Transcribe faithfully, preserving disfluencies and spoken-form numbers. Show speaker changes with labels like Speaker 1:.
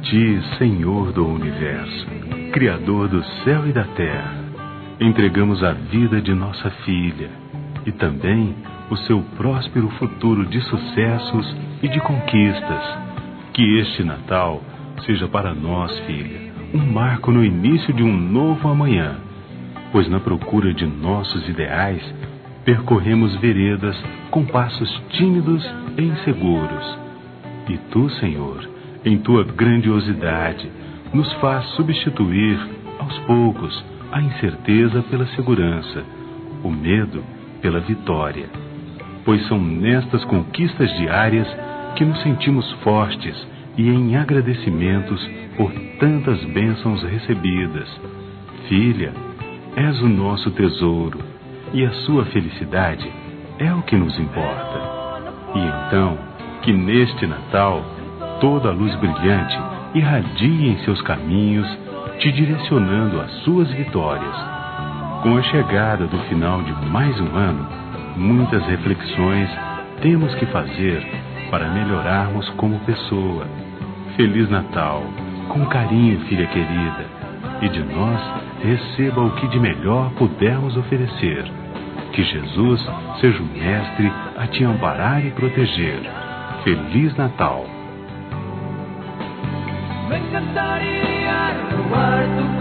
Speaker 1: ti, Senhor do Universo, Criador do céu e da terra, entregamos a vida de nossa filha e também o seu próspero futuro de sucessos e de conquistas. Que este Natal seja para nós, filha, um marco no início de um novo amanhã, pois na procura de nossos ideais, percorremos veredas com passos tímidos e inseguros. E tu, Senhor, em tua grandiosidade, nos faz substituir, aos poucos, a incerteza pela segurança, o medo pela vitória. Pois são nestas conquistas diárias que nos sentimos fortes e em agradecimentos por tantas bênçãos recebidas. Filha, és o nosso tesouro, e a sua felicidade é o que nos importa. E então, que neste Natal, toda a luz brilhante irradie em seus caminhos, te direcionando às suas vitórias. Com a chegada do final de mais um ano, muitas reflexões temos que fazer para melhorarmos como pessoa. Feliz Natal, com carinho, filha querida, e de nós receba o que de melhor pudermos oferecer. Que Jesus seja o mestre a te amparar e proteger. Feliz Natal!
Speaker 2: Me encantaría robar tu